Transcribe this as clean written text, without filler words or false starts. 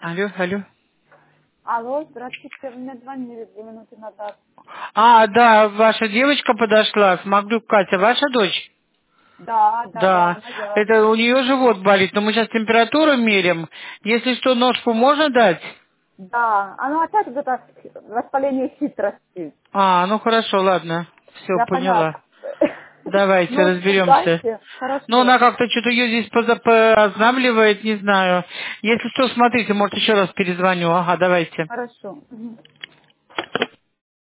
Алло, алло. Алло, здравствуйте, вы мне звонили 2 минуты назад. Да, ваша девочка подошла, Смоглюк Катя, ваша дочь? Да, Да, моя. это у нее живот болит, но мы сейчас температуру мерим. Если что, ножку можно дать? Да, оно опять где-то воспаление хитрости. Ну хорошо, ладно. Все, Я поняла. поняла. Давайте, Ножку разберемся. дайте. Но она Хорошо. как-то что-то ее здесь познамливает, не знаю. Если что, смотрите, может еще раз перезвоню. Ага, давайте. Хорошо. Мгм.